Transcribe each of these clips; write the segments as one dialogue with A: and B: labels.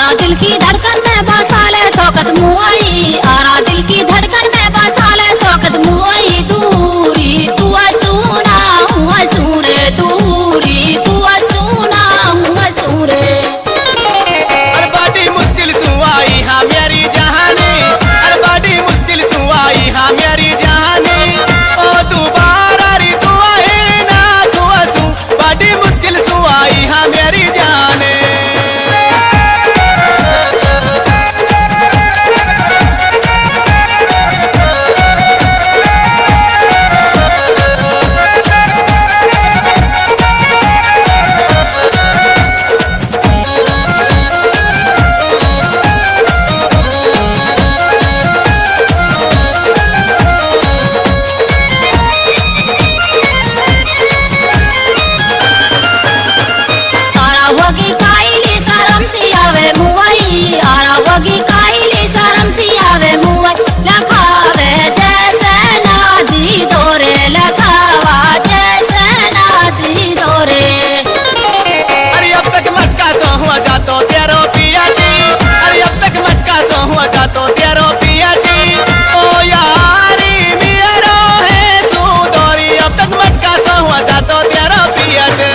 A: दिल की धड़कन में बसा ले शौकत मुआई, आरा दिल की धड़कन में बसा ले शौकत मुआई। दूरी तू सुना हुआ सुरे, दूरी तू सुना हुआ सुरे।
B: अरे बड़ी मुश्किल सुआई हाँ मेरी जहानी, अरे बड़ी मुश्किल सुआई हाँ मेरी जहानी। ओ दोबारा री तू आए ना तू असू, बड़ी मुश्किल सुआई हाँ मेरी जाने।
A: वगी काईली शरम सी आवे मुआई, आरा वगी काईली शरम सी आवे मुआई। लखावे जैसे नादी दोरे, लखावा जैसे नादी दोरे।
B: अरे अब तक मटका सो हुआ जातो तेरो पिया टी, अरे अब तक मटका सो हुआ जातो तेरो पिया टी। ओ यारी मेरो है तू दोरी, अब तक मटका सो हुआ जातो तेरो पिया टी।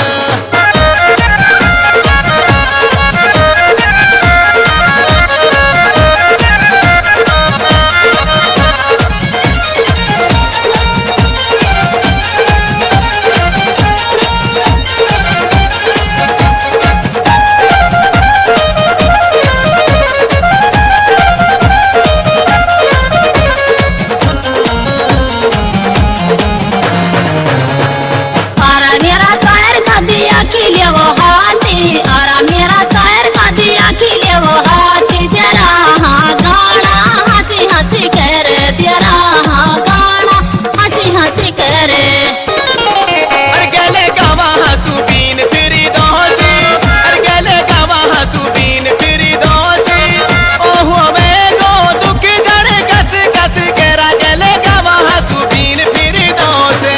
A: खिले वो हाथी, आरा मेरा शायर का दिया खिले वो हाथी। तेरा हाँ गाना हंसी हंसी कह रे, तेरा हाँ गाना हंसी हंसी कह रे।
B: अरे गले गावा हंसू बीन फिरी दोसी, अरे गले गावा हंसू बीन फिरी दोसी। ओह मैं गो दुख जड़े कस कस केरा, गले गावा हंसू बीन फिरी दोसे।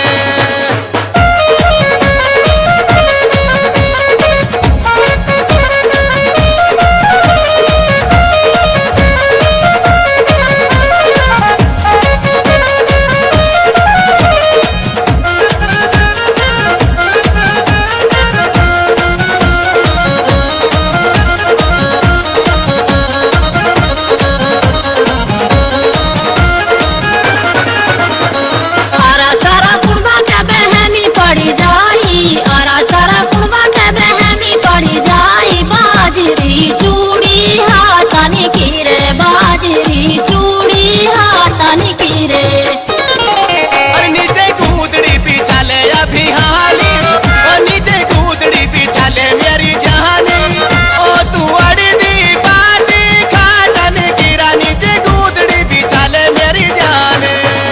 A: पड़ी जाई, आरा सारा कुड़बा के बहमी पड़ी जाई। बाजरी चूड़ी हाथानी की रे, बाजरी चूड़ी हाथानी की रे।
B: अरे नीचे कूदड़ी पीछा ले अभी हाली, और नीचे कूदड़ी पीछा ले मेरी जहानी। ओ तू अड़ी दी बाटी खाटन गिरा, नीचे कूदड़ी पीछा ले मेरी जाने।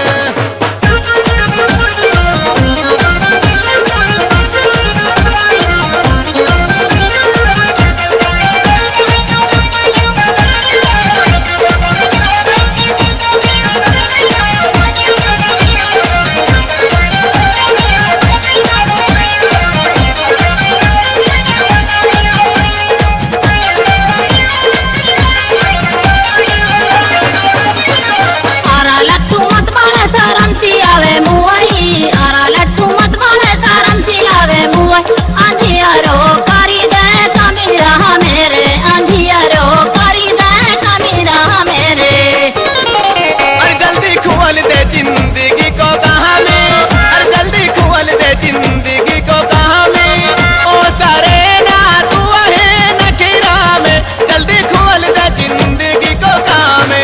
A: शरम सी आवे मुआई, आरा लट्टू मत बाले शरम सी आवे मुआई। अंधियारो करी दे कमीरा मेरे, अंधियारो करी दे कमीरा मेरे।
B: अरे जल्दी खोल दे जिंदगी को कहानी, अरे जल्दी खोल दे जिंदगी को कहानी। ओ सारे ना तू है नखीरा में, जल्दी खोल दे जिंदगी को कहानी।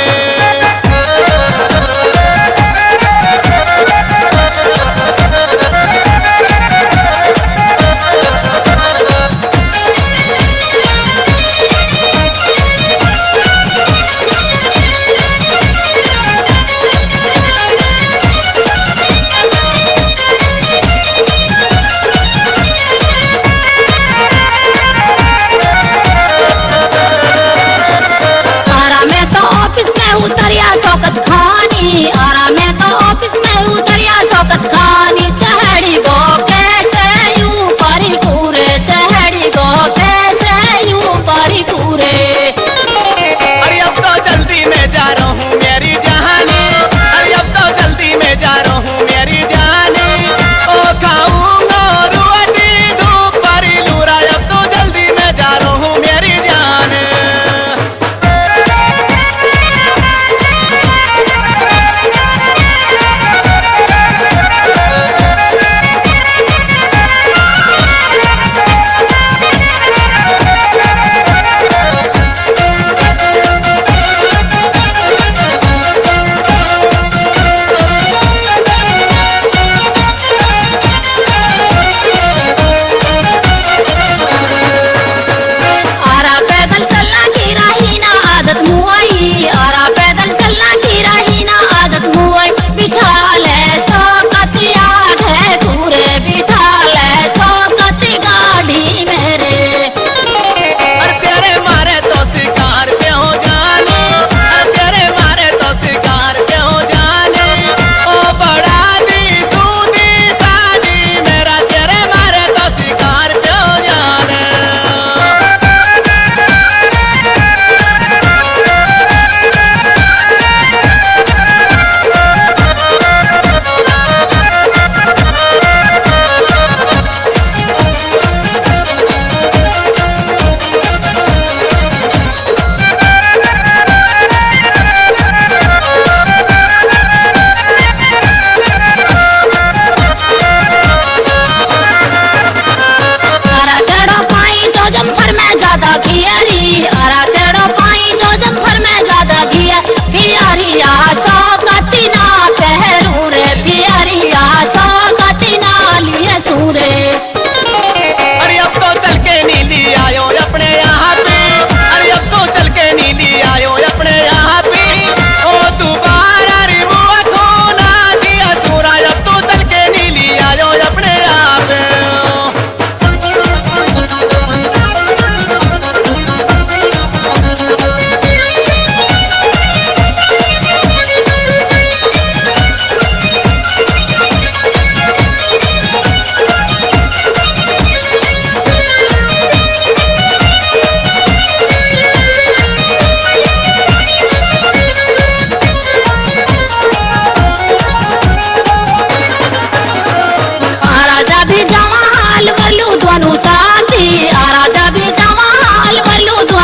A: उतरिया शौकत खानी, आरा में तो ऑफिस में उतरिया शौकत खानी। चढ़ी गो कैसे यूं परी कूरे, चढ़ी गो कैसे यूं परी कूरे।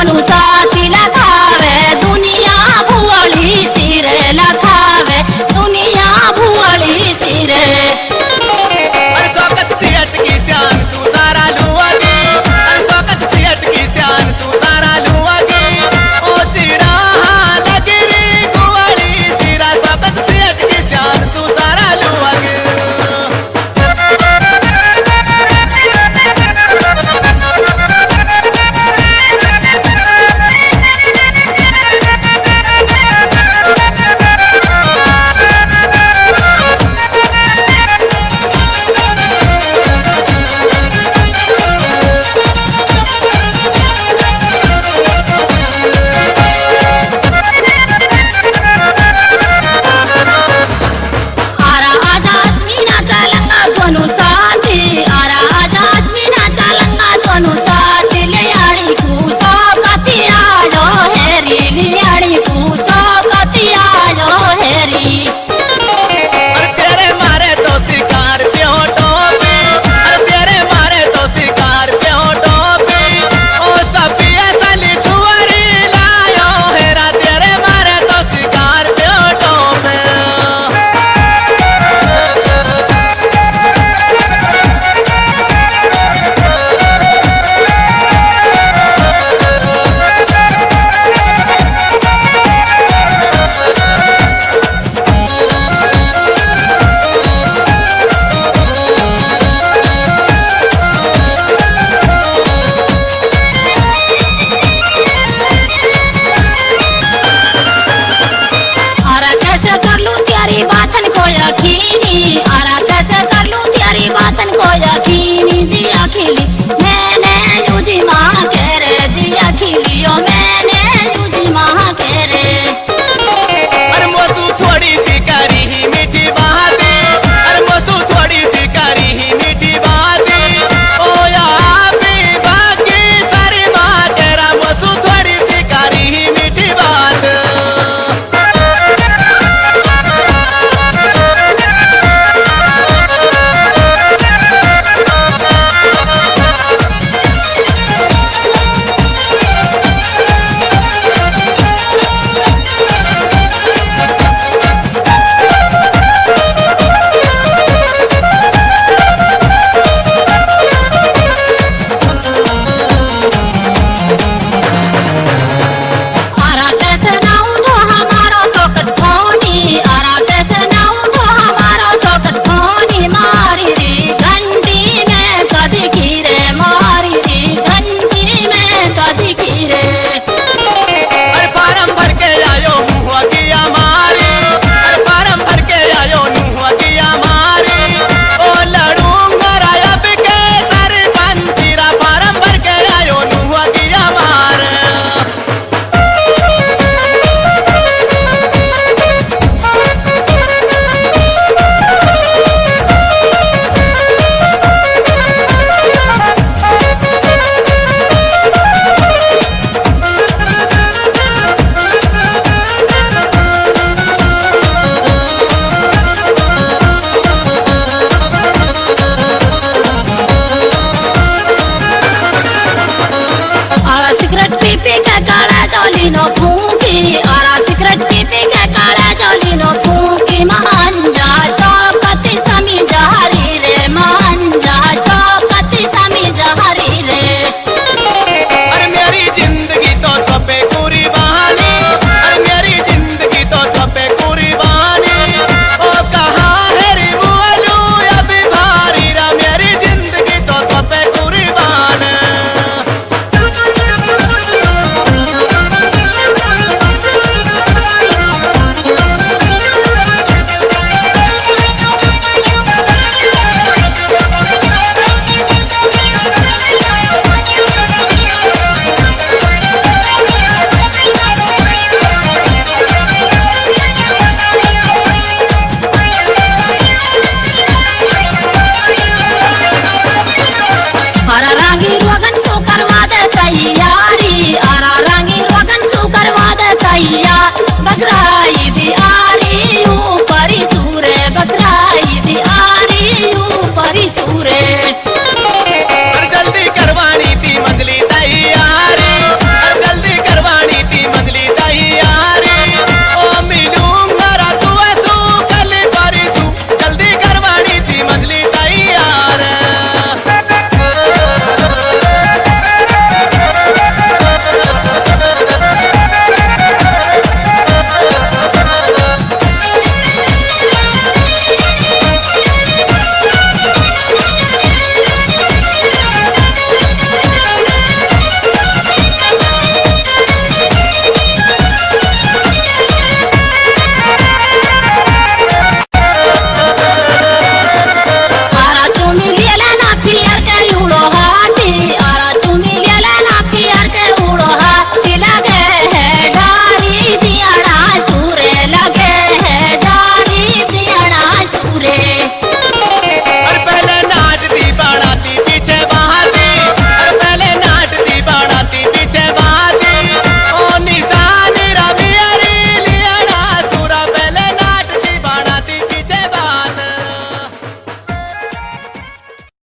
A: दोनों साथी लखावे दुनिया भुअली सिरे लखावे दुनिया भुअली सिरे
B: अरे शौकत सियट की शान सुसारा लुआगी अरे शौकत सियट की शान सुसारा लुआगी ओ चिड़ा लगरी गुवाली सिरा शौकत सियट की शान सुसारा लुआगी
A: आरा आजा अस्मिना चालंगा दोनों साथी आरा आजा अस्मिना चालंगा दोनों साथी लियाड़ी कुसो कतिया जो हेरी लियाड़ी कुसो कतिया जो हेरी
B: अरे तेरे मारे तो शिकार प्योटो पे अरे तेरे मारे तो शिकार प्योटो पे ओ सपिया सली छुआरी लायो हेरा तेरे मारे तो शिकार प्योटो पे
A: आरा कैसे कर लूं तेरी बातन को यकीनी आरा कैसे कर लूं तेरी बातन को यकीनी दिया खिली मैंने यूजी माँ के रे दिया खिलियो मैंने यूजी माँ के रे
B: अरे मोसू थोड़ी सी करी ही मीठी बातें अरे मोसू थोड़ी सी करी ही मीठी बातें ओ यार भी बाकी सारी बात तेरा मोसू थोड़ी सी करी ही मीठी बात
A: आरा कैसे ना उठो हमारो शौकत खोनी आरा कैसे ना उठो हमारो शौकत खोनी मारी री घंटी में कदी कीरे मारी री घंटी में कदी कीरे
B: अरे फारम भर के आयो मुआ किया मारी अरे फारम भर के आयो मुआ किया मारी ओ लड़ूंगा राया बिके सारी पंतीरा फारम भर के आयो मुआ किया मार
A: आरा सिगरेट पी पी के गाड़ा चली नो